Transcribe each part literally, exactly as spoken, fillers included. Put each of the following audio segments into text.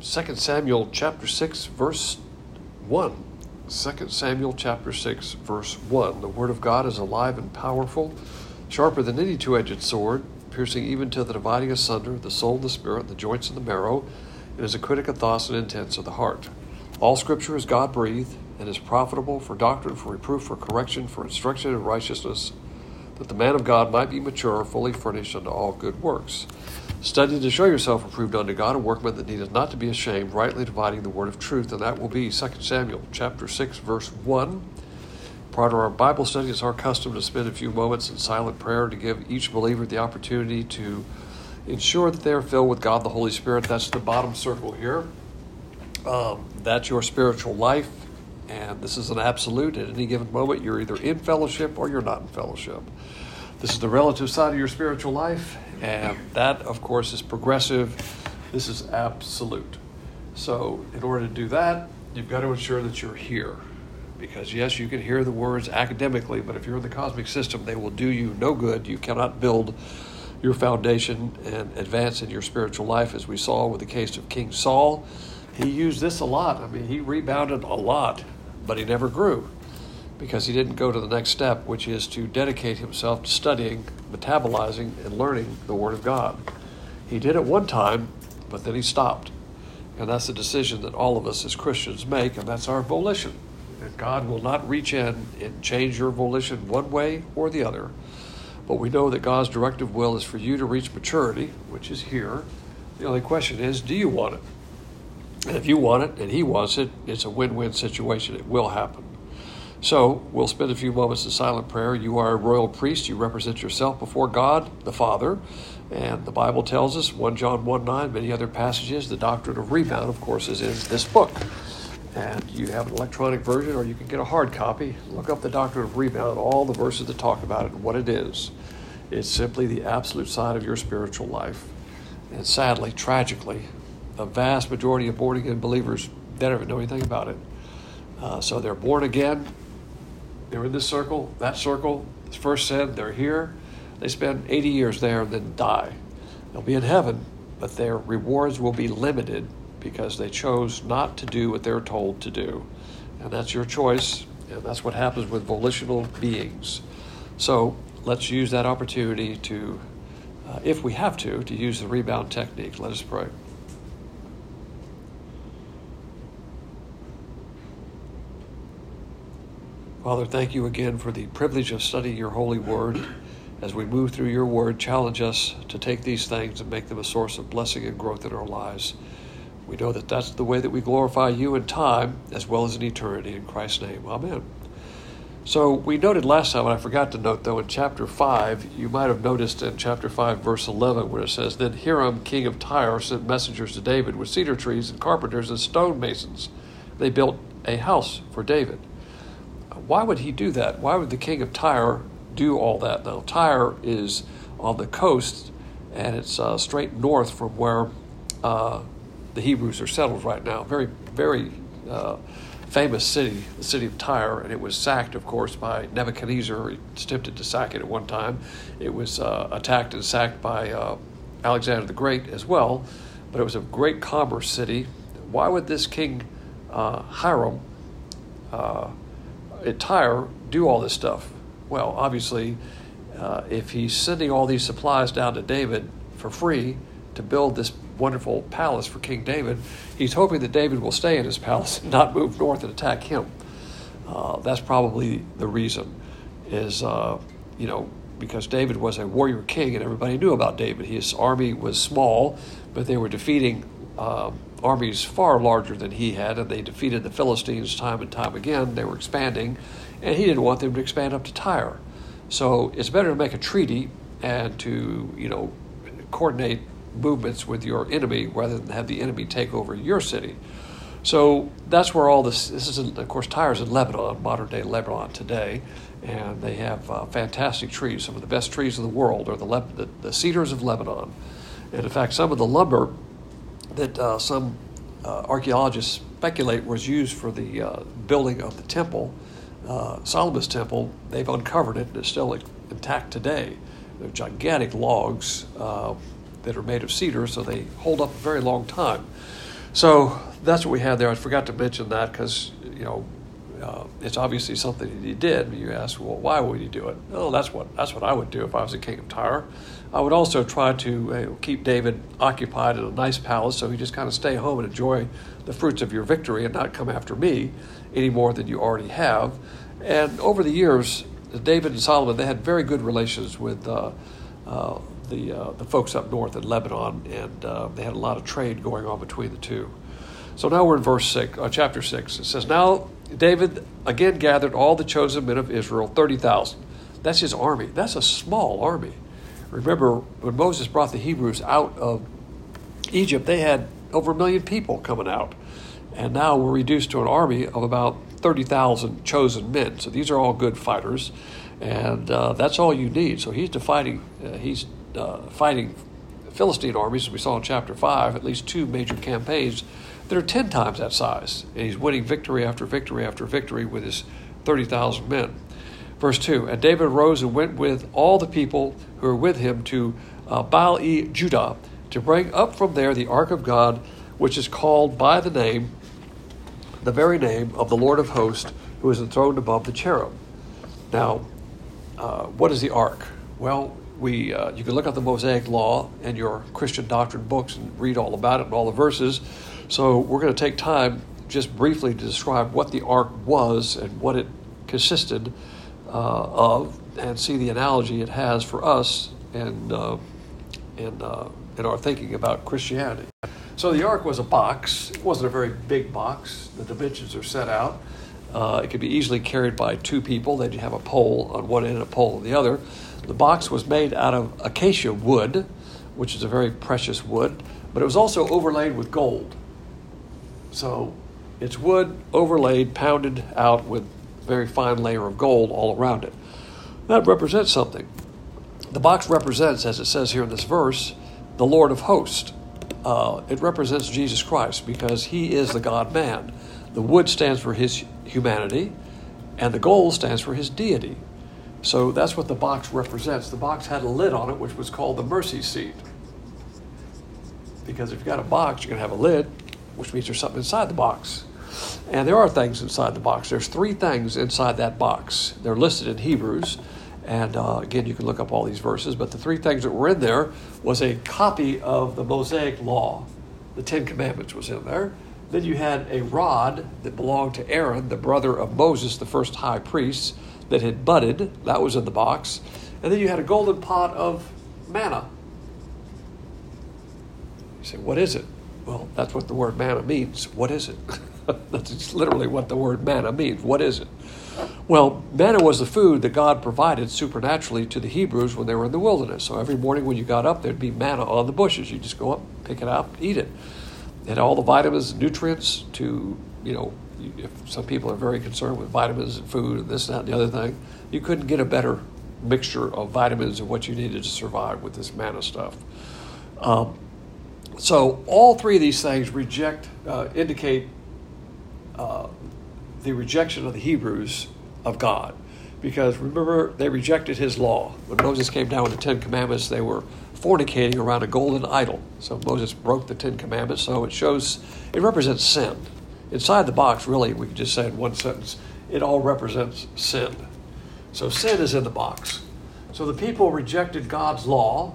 Second Samuel chapter six, verse one. Second Samuel chapter six, verse one. The word of God is alive and powerful, sharper than any two-edged sword, piercing even to the dividing asunder the soul and the spirit, the joints and the marrow, and is a critic of thoughts and intents of the heart. All Scripture is God-breathed and is profitable for doctrine, for reproof, for correction, for instruction in righteousness, that the man of God might be mature, fully furnished unto all good works. Study to show yourself approved unto God, a workman that needeth not to be ashamed, rightly dividing the word of truth. And that will be Second Samuel chapter six, verse one. Prior to our Bible study, it's our custom to spend a few moments in silent prayer to give each believer the opportunity to ensure that they are filled with God the Holy Spirit. That's the bottom circle here. Um, that's your spiritual life, and this is an absolute. At any given moment, you're either in fellowship or you're not in fellowship. This is the relative side of your spiritual life, and that, of course, is progressive. This is absolute. So in order to do that, you've got to ensure that you're here. Because, yes, you can hear the words academically, but if you're in the cosmic system, they will do you no good. You cannot build your foundation and advance in your spiritual life, as we saw with the case of King Saul. He used this a lot. I mean, he rebounded a lot, but he never grew because he didn't go to the next step, which is to dedicate himself to studying, metabolizing, and learning the Word of God. He did it one time, but then he stopped. And that's the decision that all of us as Christians make, and that's our volition. And God will not reach in and change your volition one way or the other. But we know that God's directive will is for you to reach maturity, which is here. The only question is, do you want it? And if you want it and he wants it, it's a win-win situation. It will happen. So we'll spend a few moments in silent prayer. You are a royal priest. You represent yourself before God the Father. And the Bible tells us, First John one nine, many other passages, the doctrine of rebound, of course, is in this book. And you have an electronic version, or you can get a hard copy. Look up the doctrine of rebound, all the verses that talk about it and what it is. It's simply the absolute side of your spiritual life. And sadly, tragically, the vast majority of born-again believers, they don't even know anything about it. Uh, so they're born again. They're in this circle, that circle, this first sin, they're here. They spend eighty years there and then die. They'll be in heaven, but their rewards will be limited because they chose not to do what they're told to do. And that's your choice, and that's what happens with volitional beings. So let's use that opportunity to, uh, if we have to, to use the rebound technique. Let us pray. Father, thank you again for the privilege of studying your holy word. As we move through your word, challenge us to take these things and make them a source of blessing and growth in our lives. We know that that's the way that we glorify you in time as well as in eternity. In Christ's name, amen. So we noted last time, and I forgot to note, though, in chapter five, you might have noticed in chapter five, verse eleven, where it says, Then Hiram, king of Tyre, sent messengers to David with cedar trees and carpenters and stonemasons. They built a house for David. Why would he do that? Why would the king of Tyre do all that? Now, Tyre is on the coast, and it's uh, straight north from where uh, the Hebrews are settled right now. Very, very uh, famous city, the city of Tyre, and it was sacked, of course, by Nebuchadnezzar. He attempted to sack it at one time. It was uh, attacked and sacked by uh, Alexander the Great as well, but it was a great commerce city. Why would this king uh, Hiram uh, at Tyre do all this stuff? Well, obviously, uh, if he's sending all these supplies down to David for free to build this wonderful palace for King David, he's hoping that David will stay in his palace and not move north and attack him. Uh, that's probably the reason, is, uh, you know, because David was a warrior king and everybody knew about David. His army was small, but they were defeating uh, armies far larger than he had, and they defeated the Philistines time and time again. They were expanding, and he didn't want them to expand up to Tyre. So it's better to make a treaty and to, you know, coordinate movements with your enemy rather than have the enemy take over your city. So that's where all this, this is, in, of course, Tyre's in Lebanon, modern-day Lebanon today, and they have uh, fantastic trees. Some of the best trees in the world are the, Le- the, the cedars of Lebanon. And in fact, some of the lumber that uh, some uh, archaeologists speculate was used for the uh, building of the temple, uh, Solomon's temple, they've uncovered it and it's still intact today. They're gigantic logs uh, that are made of cedar, so they hold up a very long time. So that's what we had there. I forgot to mention that because, you know, uh, it's obviously something that he did. You ask, well, why would he do it? Oh, that's what that's what I would do if I was the king of Tyre. I would also try to uh, keep David occupied in a nice palace, so he just kind of stay home and enjoy the fruits of your victory and not come after me any more than you already have. And over the years, David and Solomon, they had very good relations with uh, uh, the uh, the folks up north in Lebanon, and uh, they had a lot of trade going on between the two. So now we're in verse six, uh, chapter six. It says, "Now David again gathered all the chosen men of Israel, thirty thousand. That's his army. That's a small army. Remember, when Moses brought the Hebrews out of Egypt, they had over a million people coming out. And now we're reduced to an army of about thirty thousand chosen men. So these are all good fighters, and uh, that's all you need. So he's fighting, uh, he's uh, fighting Philistine armies, as we saw in chapter five, at least two major campaigns that are ten times that size. And he's winning victory after victory after victory with his thirty thousand men. Verse two, "And David arose and went with all the people who were with him to uh, Baal-e-Judah to bring up from there the ark of God, which is called by the name, the very name of the Lord of hosts, who is enthroned above the cherub." Now, uh, what is the ark? Well, we uh, you can look up the Mosaic Law and your Christian doctrine books and read all about it and all the verses. So we're going to take time just briefly to describe what the ark was and what it consisted uh, of, and see the analogy it has for us and uh, in, uh, in our thinking about Christianity. So the ark was a box. It wasn't a very big box. The dimensions are set out. Uh, it could be easily carried by two people. They'd have a pole on one end and a pole on the other. The box was made out of acacia wood, which is a very precious wood, but it was also overlaid with gold. So it's wood overlaid, pounded out with a very fine layer of gold all around it. That represents something. The box represents, as it says here in this verse, the Lord of hosts. Uh, it represents Jesus Christ because he is the God-man. The wood stands for his humanity, and the gold stands for his deity. So that's what the box represents. The box had a lid on it, which was called the mercy seat. Because if you've got a box, you're going to have a lid, which means there's something inside the box. And there are things inside the box. There's three things inside that box. They're listed in Hebrews. And uh, again, you can look up all these verses. But the three things that were in there was a copy of the Mosaic Law. The Ten Commandments was in there. Then you had a rod that belonged to Aaron, the brother of Moses, the first high priest, that had budded. That was in the box. And then you had a golden pot of manna. You say, what is it? Well, that's what the word manna means. What is it? That's literally what the word manna means. What is it? Well, manna was the food that God provided supernaturally to the Hebrews when they were in the wilderness. So every morning when you got up, there'd be manna on the bushes. You just go up, pick it out, eat it. It had all the vitamins and nutrients to, you know, if some people are very concerned with vitamins and food and this, that, and the other thing, you couldn't get a better mixture of vitamins and what you needed to survive with this manna stuff. Um, so all three of these things reject, uh, indicate uh, the rejection of the Hebrews of God. Because remember, they rejected his law. When Moses came down with the Ten Commandments, they were fornicating around a golden idol. So Moses broke the Ten Commandments. So it shows, it represents sin. Inside the box, really, we can just say in one sentence, it all represents sin. So sin is in the box. So the people rejected God's law.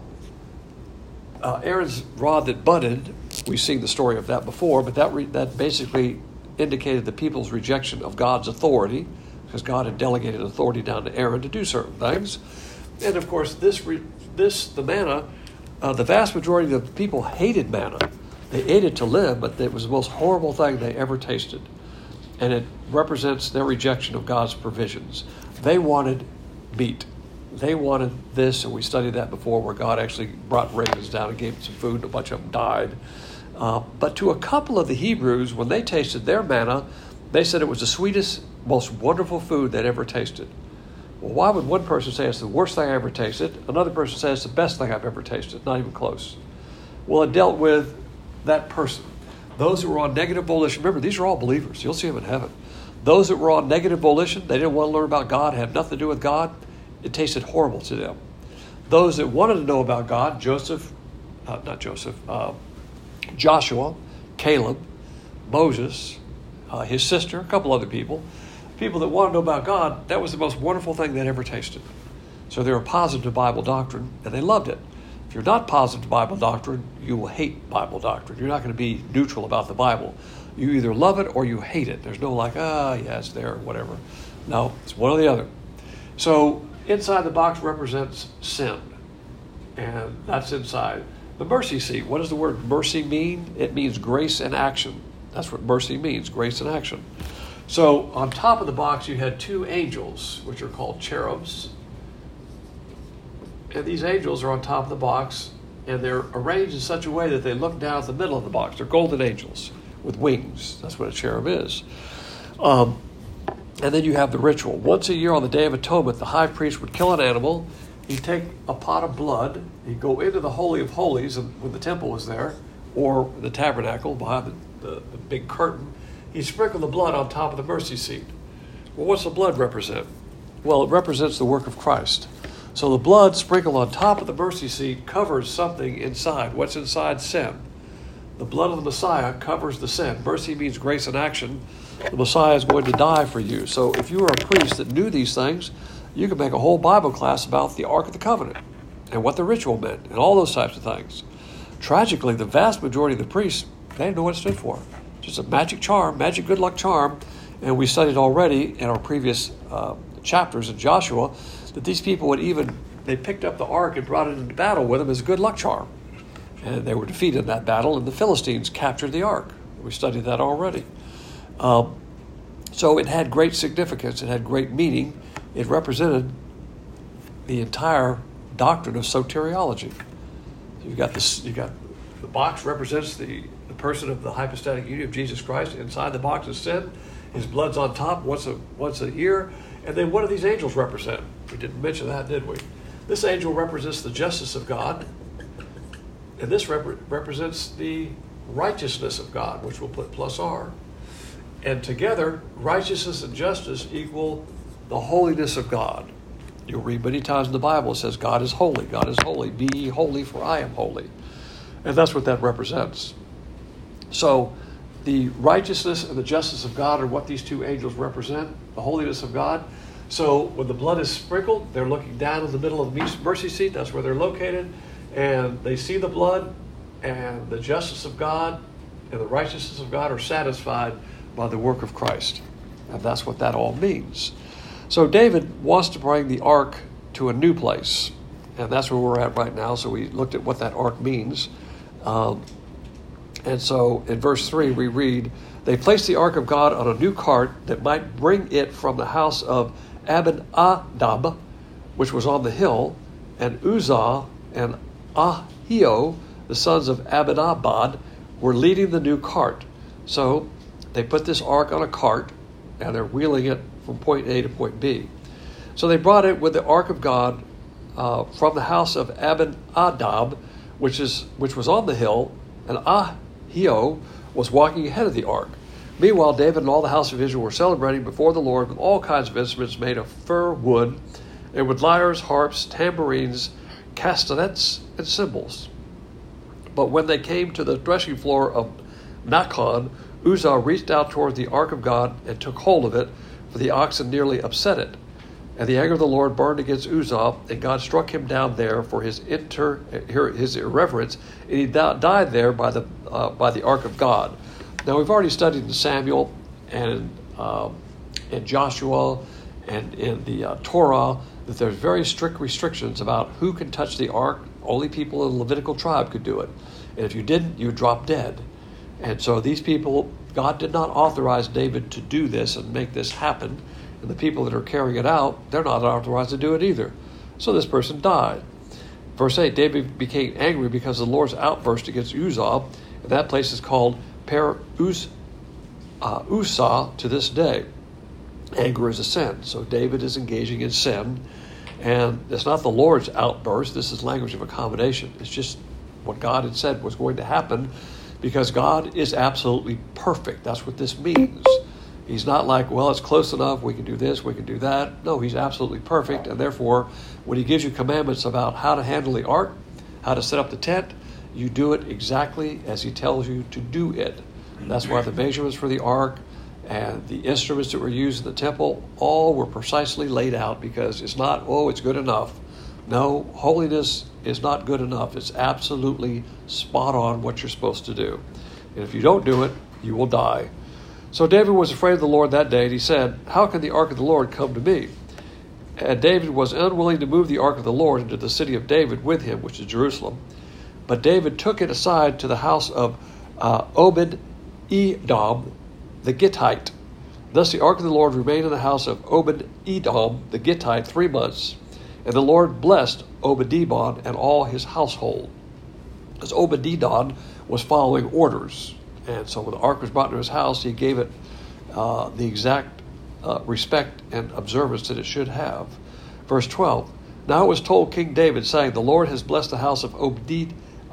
Uh, Aaron's rod that budded, we've seen the story of that before, but that re- that basically indicated the people's rejection of God's authority, because God had delegated authority down to Aaron to do certain things. And of course, this, re- this the manna, uh, the vast majority of the people hated manna. They ate it to live, but it was the most horrible thing they ever tasted. And it represents their rejection of God's provisions. They wanted meat. They wanted this, and we studied that before, where God actually brought ravens down and gave them some food, and a bunch of them died. Uh, but to a couple of the Hebrews, when they tasted their manna, they said it was the sweetest, most wonderful food they'd ever tasted. Well, why would one person say it's the worst thing I ever tasted? Another person says it's the best thing I've ever tasted. Not even close. Well, it dealt with that person. Those who were on negative volition, remember, these are all believers. You'll see them in heaven. Those that were on negative volition, they didn't want to learn about God, had nothing to do with God, it tasted horrible to them. Those that wanted to know about God, Joseph, uh, not Joseph, uh, Joshua, Caleb, Moses, uh, his sister, a couple other people, people that want to know about God. That was the most wonderful thing they'd ever tasted. So they were positive to Bible doctrine, and they loved it. If you're not positive to Bible doctrine, you will hate Bible doctrine. You're not going to be neutral about the Bible. You either love it or you hate it. There's no like, ah, yeah, it's there, whatever. No, it's one or the other. So inside the box represents sin, and that's inside. The mercy seat, what does the word mercy mean? It means grace in action. That's what mercy means, grace in action. So on top of the box, you had two angels, which are called cherubs. And these angels are on top of the box, and they're arranged in such a way that they look down at the middle of the box. They're golden angels with wings. That's what a cherub is. Um, and then you have the ritual. Once a year on the Day of Atonement, the high priest would kill an animal. He'd take a pot of blood. He'd go into the Holy of Holies when the temple was there, or the tabernacle behind the, the, the big curtain. He'd sprinkle the blood on top of the mercy seat. Well, what's the blood represent? Well, it represents the work of Christ. So the blood sprinkled on top of the mercy seat covers something inside. What's inside? Sin. The blood of the Messiah covers the sin. Mercy means grace in action. The Messiah is going to die for you. So if you were a priest that knew these things, you could make a whole Bible class about the Ark of the Covenant and what the ritual meant and all those types of things. Tragically, the vast majority of the priests, they didn't know what it stood for. Just a magic charm, magic good luck charm. And we studied already in our previous uh, chapters in Joshua that these people would even, they picked up the ark and brought it into battle with them as a good luck charm. And they were defeated in that battle, and the Philistines captured the ark. We studied that already. Um, so it had great significance. It had great meaning. It represented the entire doctrine of soteriology. You've got this, you got the box represents the, the person of the hypostatic union of Jesus Christ. Inside the box is sin. His blood's on top once a once a year. And then what do these angels represent? We didn't mention that, did we? This angel represents the justice of God. And this rep- represents the righteousness of God, which we'll put plus R. And together, righteousness and justice equal the holiness of God. You'll read many times in the Bible, it says, God is holy, God is holy. Be ye holy, for I am holy. And that's what that represents. So the righteousness and the justice of God are what these two angels represent, the holiness of God. So when the blood is sprinkled, they're looking down in the middle of the mercy seat. That's where they're located. And they see the blood, and the justice of God and the righteousness of God are satisfied by the work of Christ. And that's what that all means. So David wants to bring the ark to a new place. And that's where we're at right now. So we looked at what that ark means. Um, and so in verse three, we read, they placed the ark of God on a new cart that might bring it from the house of Abinadab, which was on the hill, and Uzzah and Ahio, the sons of Abinadab, were leading the new cart. So they put this ark on a cart, and they're wheeling it from point A to point B. So they brought it with the ark of God uh, from the house of Abinadab, which is which was on the hill, and Ahio was walking ahead of the ark. Meanwhile, David and all the house of Israel were celebrating before the Lord with all kinds of instruments made of fir wood, and with lyres, harps, tambourines, castanets, and cymbals. But when they came to the threshing floor of Nachon, Uzzah reached out toward the ark of God and took hold of it, for the oxen nearly upset it. And the anger of the Lord burned against Uzzah, and God struck him down there for his inter his irreverence, and he died there by the uh, by the ark of God. Now we've already studied in Samuel and um, in Joshua and in the uh, Torah that there's very strict restrictions about who can touch the ark. Only people in the Levitical tribe could do it, and if you didn't, you would drop dead. And so these people, God did not authorize David to do this and make this happen. And the people that are carrying it out, they're not authorized to do it either. So this person died. Verse eight, David became angry because of the Lord's outburst against Uzzah. And that place is called Per Uz, uh, Uzzah to this day. Anger is a sin. So David is engaging in sin. And it's not the Lord's outburst. This is language of accommodation. It's just what God had said was going to happen, because God is absolutely perfect. That's what this means. He's not like, well, it's close enough, we can do this, we can do that. No, he's absolutely perfect, and therefore, when he gives you commandments about how to handle the ark, how to set up the tent, you do it exactly as he tells you to do it. That's why the measurements for the ark and the instruments that were used in the temple, all were precisely laid out, because it's not, oh, it's good enough. No, holiness is not good enough. It's absolutely spot on what you're supposed to do. And if you don't do it, you will die. So David was afraid of the Lord that day, and he said, how can the ark of the Lord come to me? And David was unwilling to move the ark of the Lord into the city of David with him, which is Jerusalem. But David took it aside to the house of uh, Obed-Edom, the Gittite. Thus the ark of the Lord remained in the house of Obed-Edom, the Gittite, three months. And the Lord blessed Obed-Edom and all his household, as Obed-Edom was following orders. And so when the ark was brought to his house, he gave it uh, the exact uh, respect and observance that it should have. Verse twelve, now it was told King David, saying, the Lord has blessed the house of Obed,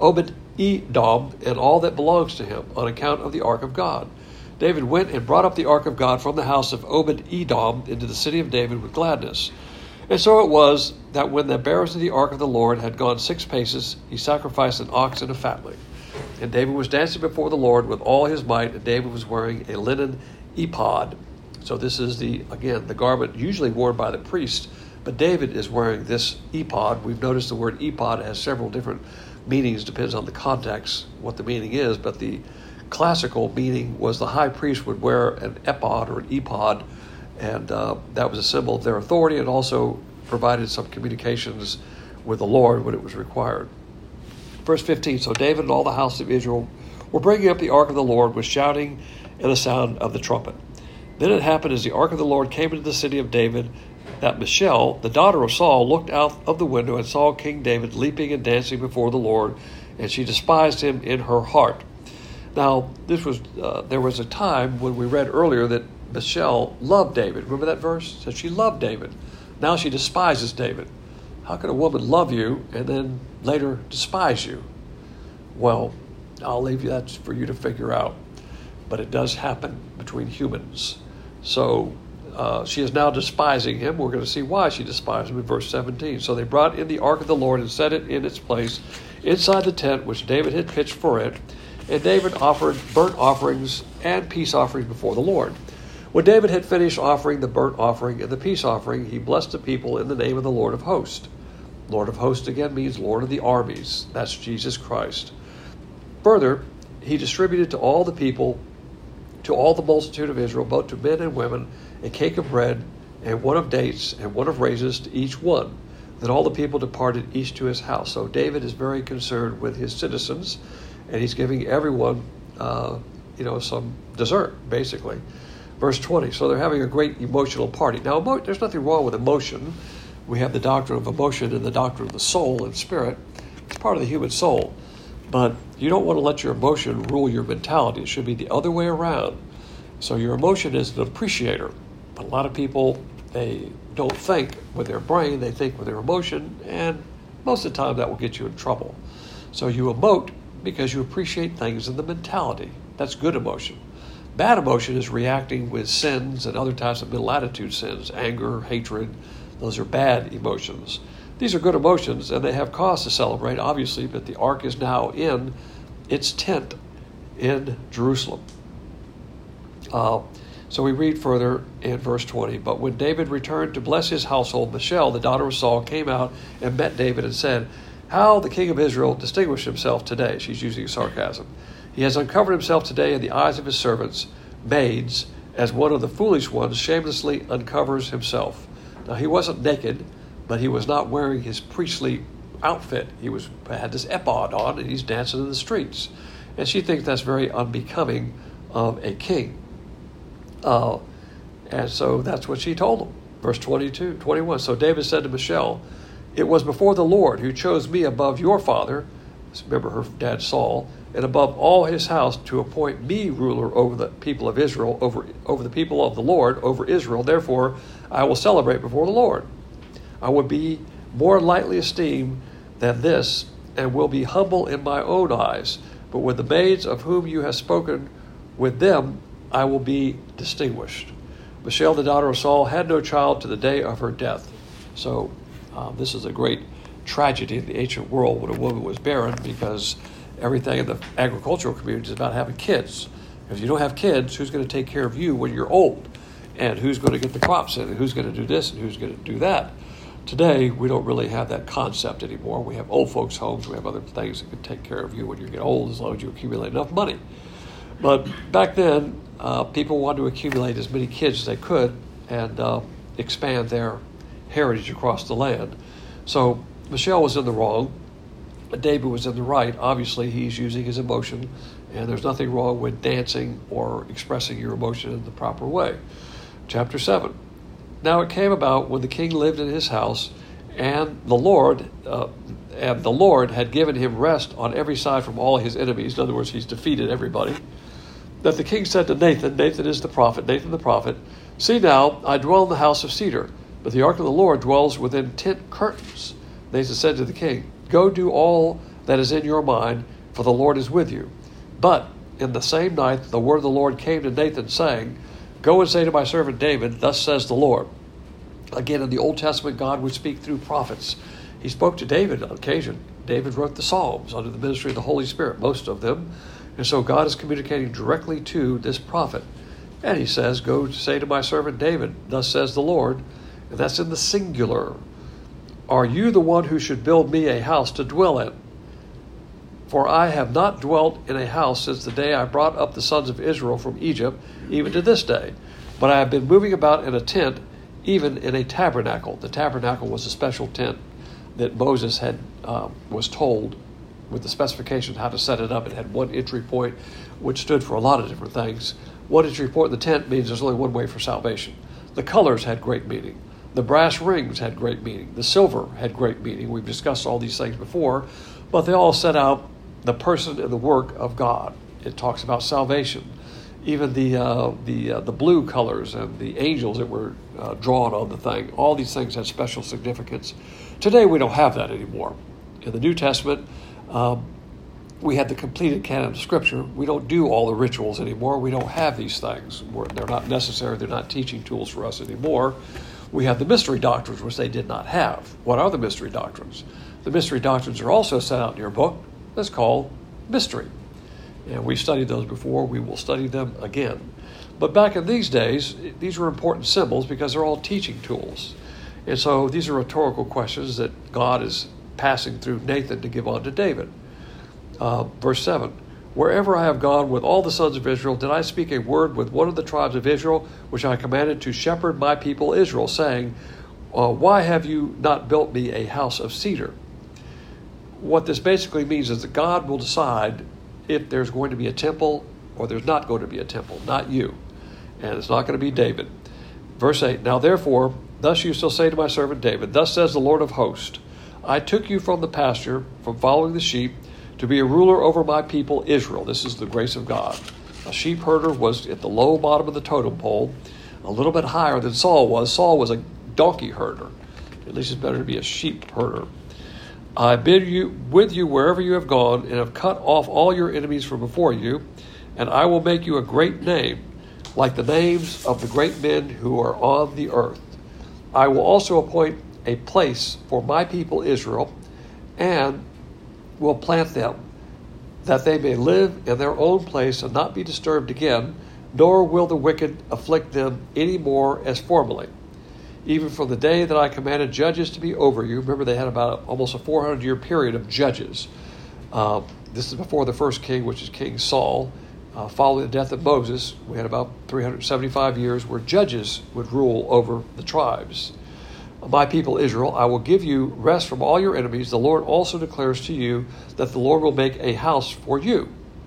Obed-Edom and all that belongs to him, on account of the ark of God. David went and brought up the ark of God from the house of Obed-Edom into the city of David with gladness. And so it was that when the bearers of the ark of the Lord had gone six paces, he sacrificed an ox and a fatling. And David was dancing before the Lord with all his might, and David was wearing a linen ephod. So this is, the again, the garment usually worn by the priest, but David is wearing this ephod. We've noticed the word ephod has several different meanings, depends on the context, what the meaning is, but the classical meaning was the high priest would wear an ephod or an ephod, and uh, that was a symbol of their authority, and also provided some communications with the Lord when it was required. Verse fifteen, so David and all the house of Israel were bringing up the ark of the Lord with shouting and the sound of the trumpet. Then it happened, as the ark of the Lord came into the city of David, that Michal, the daughter of Saul, looked out of the window and saw King David leaping and dancing before the Lord, and she despised him in her heart. Now, this was uh, there was a time when we read earlier that Michal loved David. Remember that verse? It said she loved David. Now she despises David. How can a woman love you and then later despise you? Well, I'll leave you that for you to figure out. But it does happen between humans. So uh, she is now despising him. We're going to see why she despised him in verse seventeen. So they brought in the ark of the Lord and set it in its place inside the tent which David had pitched for it. And David offered burnt offerings and peace offerings before the Lord. When David had finished offering the burnt offering and the peace offering, he blessed the people in the name of the Lord of hosts. Lord of hosts again means Lord of the armies. That's Jesus Christ. Further, he distributed to all the people, to all the multitude of Israel, both to men and women, a cake of bread and one of dates and one of raisins to each one. Then all the people departed, each to his house. So David is very concerned with his citizens, and he's giving everyone, uh, you know, some dessert, basically. Verse twenty, so they're having a great emotional party. Now, emo- there's nothing wrong with emotion. We have the doctrine of emotion and the doctrine of the soul and spirit. It's part of the human soul. But you don't want to let your emotion rule your mentality. It should be the other way around. So your emotion is an appreciator. But a lot of people, they don't think with their brain, they think with their emotion, and most of the time that will get you in trouble. So you emote because you appreciate things in the mentality. That's good emotion. Bad emotion is reacting with sins and other types of middle attitude sins, anger, hatred. Those are bad emotions. These are good emotions, and they have cause to celebrate, obviously, but the ark is now in its tent in Jerusalem. Uh, so we read further in verse twenty, but when David returned to bless his household, Michal, the daughter of Saul, came out and met David and said, how the king of Israel distinguished himself today. She's using sarcasm. He has uncovered himself today in the eyes of his servants, maids, as one of the foolish ones shamelessly uncovers himself. Now, he wasn't naked, but he was not wearing his priestly outfit. He was had this ephod on, and he's dancing in the streets. And she thinks that's very unbecoming of a king. Uh, and so that's what she told him. Verse twenty-two, twenty-one. So David said to Michal, it was before the Lord who chose me above your father, remember her dad Saul, and above all his house to appoint me ruler over the people of Israel, over, over the people of the Lord, over Israel. Therefore, I will celebrate before the Lord. I will be more lightly esteemed than this, and will be humble in my own eyes. But with the maids of whom you have spoken, with them I will be distinguished. Michal, the daughter of Saul, had no child to the day of her death. So uh, this is a great tragedy in the ancient world when a woman was barren, because everything in the agricultural community is about having kids. If you don't have kids, who's going to take care of you when you're old? And who's going to get the crops in? And who's going to do this? And who's going to do that? Today, we don't really have that concept anymore. We have old folks' homes. We have other things that can take care of you when you get old, as long as you accumulate enough money. But back then, uh, people wanted to accumulate as many kids as they could and uh, expand their heritage across the land. So Michelle was in the wrong. David was in the right. Obviously, he's using his emotion, and there's nothing wrong with dancing or expressing your emotion in the proper way. Chapter seven. Now it came about when the king lived in his house, and the Lord, uh, and the Lord had given him rest on every side from all his enemies. In other words, he's defeated everybody. That the king said to Nathan, Nathan is the prophet, Nathan the prophet, "See now, I dwell in the house of cedar, but the ark of the Lord dwells within tent curtains." Nathan said to the king, "Go do all that is in your mind, for the Lord is with you." But in the same night the word of the Lord came to Nathan, saying, "Go and say to my servant David, thus says the Lord." Again, in the Old Testament, God would speak through prophets. He spoke to David on occasion. David wrote the Psalms under the ministry of the Holy Spirit, most of them. And so God is communicating directly to this prophet. And he says, "Go say to my servant David, thus says the Lord." And that's in the singular. "Are you the one who should build me a house to dwell in? For I have not dwelt in a house since the day I brought up the sons of Israel from Egypt, even to this day. But I have been moving about in a tent, even in a tabernacle." The tabernacle was a special tent that Moses had uh, was told with the specifications how to set it up. It had one entry point, which stood for a lot of different things. One entry point in the tent means there's only one way for salvation. The colors had great meaning. The brass rings had great meaning. The silver had great meaning. We've discussed all these things before, but they all set out the person and the work of God. It talks about salvation. Even the uh, the uh, the blue colors and the angels that were uh, drawn on the thing, all these things had special significance. Today we don't have that anymore. In the New Testament, um, we had the completed canon of Scripture. We don't do all the rituals anymore. We don't have these things. We're, they're not necessary. They're not teaching tools for us anymore. We have the mystery doctrines, which they did not have. What are the mystery doctrines? The mystery doctrines are also set out in your book. That's called mystery. And we've studied those before. We will study them again. But back in these days, these were important symbols because they're all teaching tools. And so these are rhetorical questions that God is passing through Nathan to give on to David. Uh, verse seven, "Wherever I have gone with all the sons of Israel, did I speak a word with one of the tribes of Israel, which I commanded to shepherd my people Israel, saying, uh, why have you not built me a house of cedar?" What this basically means is that God will decide if there's going to be a temple or there's not going to be a temple, not you. And it's not going to be David. Verse eight, "Now therefore, thus you shall say to my servant David, thus says the Lord of hosts, I took you from the pasture, from following the sheep, to be a ruler over my people Israel." This is the grace of God. A sheep herder was at the low bottom of the totem pole, a little bit higher than Saul was. Saul was a donkey herder. At least it's better to be a sheep herder. "I bid you with you wherever you have gone, and have cut off all your enemies from before you, and I will make you a great name, like the names of the great men who are on the earth. I will also appoint a place for my people Israel, and will plant them, that they may live in their own place and not be disturbed again, nor will the wicked afflict them any more as formerly. Even from the day that I commanded judges to be over you." Remember, they had about almost a four hundred year period of judges. Uh, this is before the first king, which is King Saul. Uh, following the death of Moses, we had about three hundred seventy-five years where judges would rule over the tribes. "My people Israel, I will give you rest from all your enemies. The Lord also declares to you that the Lord will make a house for you."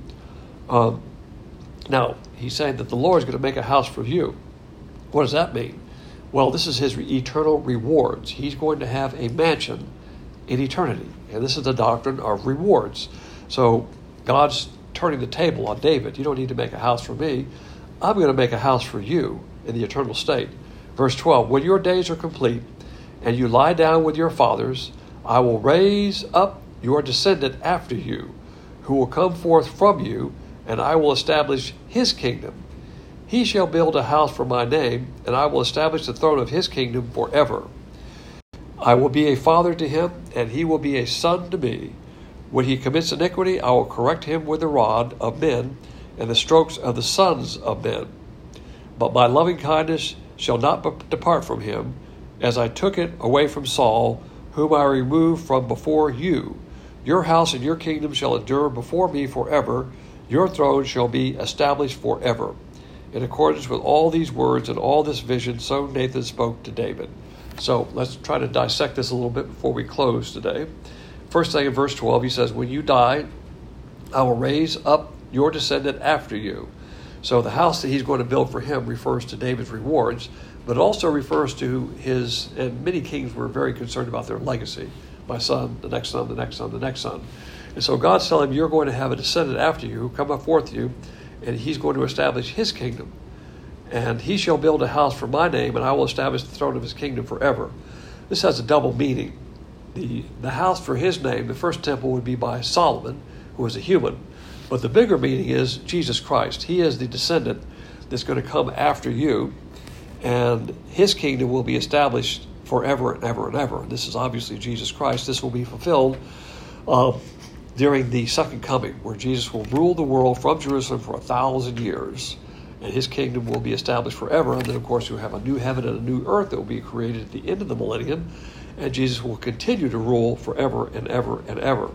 Um, now, he's saying that the Lord is going to make a house for you. What does that mean? Well, this is his eternal rewards. He's going to have a mansion in eternity. And this is the doctrine of rewards. So God's turning the table on David. You don't need to make a house for me. I'm going to make a house for you in the eternal state. Verse twelve, "When your days are complete, and you lie down with your fathers, I will raise up your descendant after you, who will come forth from you, and I will establish his kingdom. He shall build a house for my name, and I will establish the throne of his kingdom forever. I will be a father to him, and he will be a son to me. When he commits iniquity, I will correct him with the rod of men, and the strokes of the sons of men. But my loving kindness shall not be- depart from him, as I took it away from Saul, whom I removed from before you. Your house and your kingdom shall endure before me forever. Your throne shall be established forever. In accordance with all these words and all this vision, so Nathan spoke to David. So let's try to dissect this a little bit before we close today. First thing in verse twelve, he says, when you die, I will raise up your descendant after you. So the house that he's going to build for him refers to David's rewards, but it also refers to his, and many kings were very concerned about their legacy. My son, the next son, the next son, the next son. And so God's telling him, you're going to have a descendant after you, come up forth you, and he's going to establish his kingdom. And he shall build a house for my name, and I will establish the throne of his kingdom forever. This has a double meaning. The, the house for his name, the first temple would be by Solomon, who was a human. But the bigger meaning is Jesus Christ. He is the descendant that's going to come after you, and his kingdom will be established forever and ever and ever. And this is obviously Jesus Christ. This will be fulfilled uh, during the second coming, where Jesus will rule the world from Jerusalem for a thousand years, and his kingdom will be established forever. And then, of course, you'll have a new heaven and a new earth that will be created at the end of the millennium, and Jesus will continue to rule forever and ever and ever.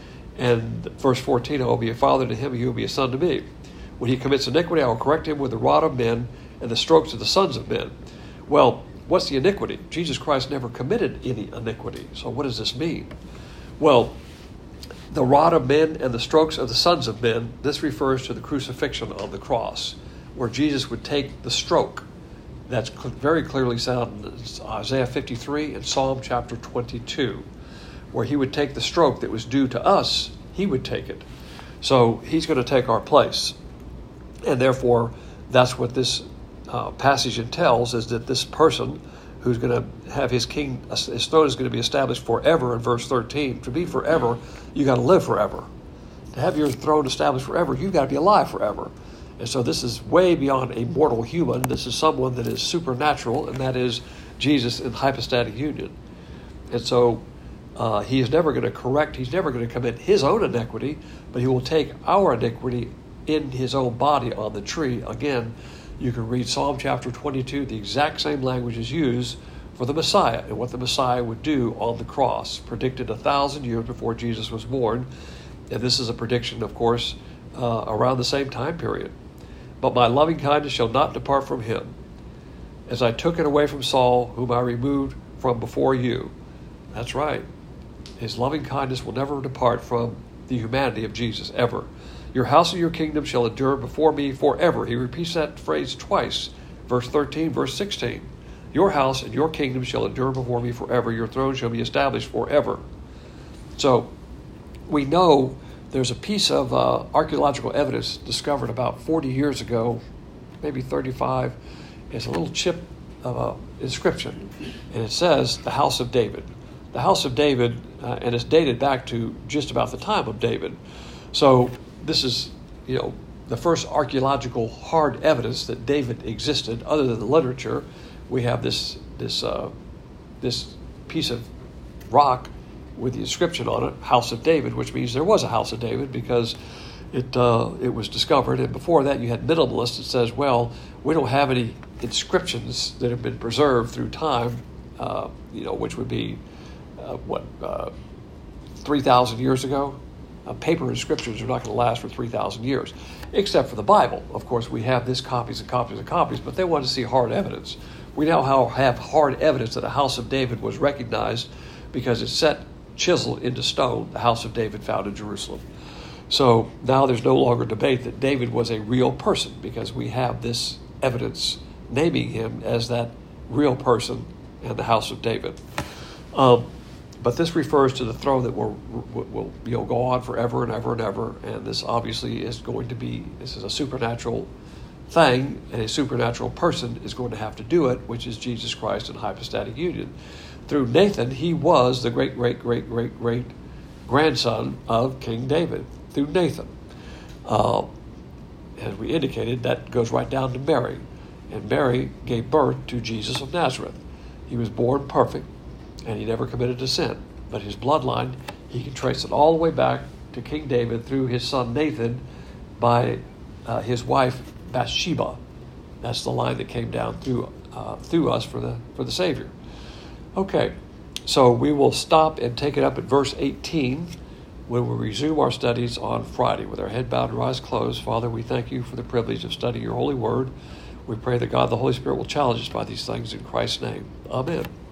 And verse fourteen, I will be a father to him, and he will be a son to me. When he commits iniquity, I will correct him with the rod of men and the strokes of the sons of men. Well, what's the iniquity? Jesus Christ never committed any iniquity. So what does this mean? Well, the rod of men and the strokes of the sons of men, this refers to the crucifixion on the cross, where Jesus would take the stroke. That's very clearly found in Isaiah fifty-three and Psalm chapter twenty-two, where he would take the stroke that was due to us, he would take it. So he's going to take our place. And therefore, that's what this uh, passage entails, is that this person who's going to have his king, his throne is going to be established forever in verse thirteen. To be forever, you got to live forever. To have your throne established forever, you've got to be alive forever. And so this is way beyond a mortal human. This is someone that is supernatural, and that is Jesus in hypostatic union. And so uh, he is never going to correct, he's never going to commit his own iniquity, but he will take our iniquity in his own body on the tree. Again, you can read Psalm chapter twenty-two, the exact same language is used for the Messiah and what the Messiah would do on the cross, predicted a thousand years before Jesus was born. And this is a prediction, of course, uh, around the same time period. But my loving kindness shall not depart from him, as I took it away from Saul, whom I removed from before you. That's right. His loving kindness will never depart from the humanity of Jesus, ever. Your house and your kingdom shall endure before me forever. He repeats that phrase twice, verse thirteen, verse sixteen. Your house and your kingdom shall endure before me forever. Your throne shall be established forever. So we know there's a piece of uh, archaeological evidence discovered about forty years ago, maybe thirty-five. It's a little chip of an inscription, and it says, the house of David. The house of David, uh, and it's dated back to just about the time of David. So this is, you know, the first archaeological hard evidence that David existed, other than the literature. We have this this uh, this piece of rock with the inscription on it, House of David, which means there was a House of David, because it uh, it was discovered. And before that, you had minimalists that says, well, we don't have any inscriptions that have been preserved through time, uh, you know, which would be, uh, what, uh, three thousand years ago? Uh, paper inscriptions are not going to last for three thousand years, except for the Bible. Of course, we have this copies and copies and copies, but they want to see hard evidence. We now have hard evidence that the House of David was recognized because it's set, chiseled into stone, the House of David found in Jerusalem. So now there's no longer debate that David was a real person, because we have this evidence naming him as that real person and the House of David. Um, But this refers to the throne that will, will you know, go on forever and ever and ever. And this obviously is going to be, this is a supernatural thing, and a supernatural person is going to have to do it, which is Jesus Christ in hypostatic union. Through Nathan, he was the great, great, great, great, great grandson of King David, through Nathan. Uh, as we indicated, that goes right down to Mary. And Mary gave birth to Jesus of Nazareth. He was born perfect, and he never committed a sin. But his bloodline, he can trace it all the way back to King David through his son Nathan by uh, his wife Bathsheba. That's the line that came down through uh, through us for the for the Savior. Okay, so we will stop and take it up at verse eighteen when we resume our studies on Friday. With our head bowed and our eyes closed, Father, we thank you for the privilege of studying your holy word. We pray that God the Holy Spirit will challenge us by these things in Christ's name. Amen.